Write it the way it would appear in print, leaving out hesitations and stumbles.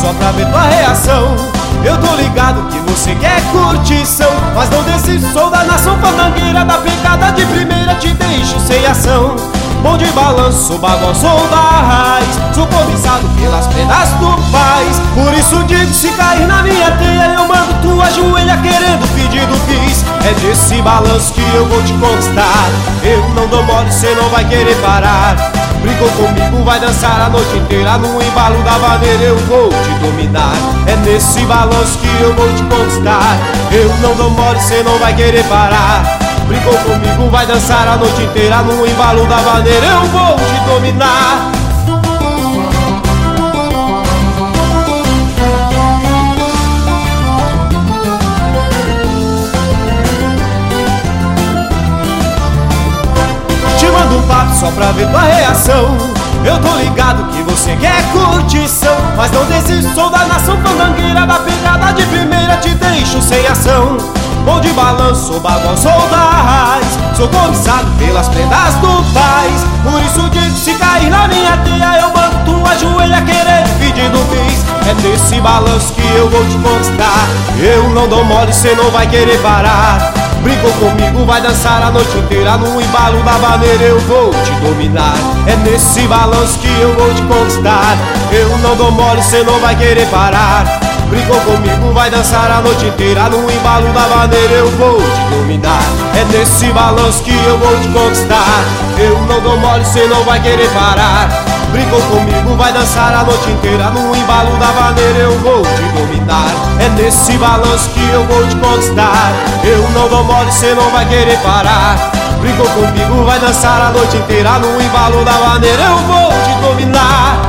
só pra ver tua reação. Eu tô ligado que você quer curtição, mas não desisto, sou da nação fandangueira, da pegada de primeira te deixo sem ação. Bom de balanço, bagual, sou da raiz, sou cobiçado pelas penas do paz. Por isso digo, se cair na minha teia, eu mando tu ajoelha querendo pedido bis. É desse balanço que eu vou te conquistar, eu não dou mole, cê não vai querer parar. Brigou comigo, vai dançar a noite inteira, no embalo da maneira eu vou te dominar. É nesse balanço que eu vou te conquistar, eu não dou mole, cê não vai querer parar. Brigou comigo, vai dançar a noite inteira, no embalo da maneira eu vou te dominar. Te mando um papo só pra ver tua reação. Eu tô ligado que você quer curtição, mas não desisto, sou da nação fandangueira, da pegada de primeira te deixo sem ação. Bom de balanço, bagual, sou da raiz, sou cobiçado pelas prendas do paz. Por isso digo, se cair na minha teia, eu mando tu ajoelha querendo pedindo bis. É nesse balanço que eu vou te conquistar, eu não dou mole, cê não vai querer parar. Brigou comigo, vai dançar a noite inteira, no embalo da maneira eu vou te dominar. É nesse balanço que eu vou te conquistar, eu não dou mole, cê não vai querer parar. Brigou comigo, vai dançar a noite inteira, no embalo da maneira eu vou te dominar. É nesse balanço que eu vou te conquistar, eu não dou mole, cê não vai querer parar. Brigou comigo, vai dançar a noite inteira, no embalo da maneira eu vou te dominar. É nesse balanço que eu vou te conquistar, eu não dou mole, cê não vai querer parar. Brigou comigo, vai dançar a noite inteira, no embalo da maneira eu vou te dominar.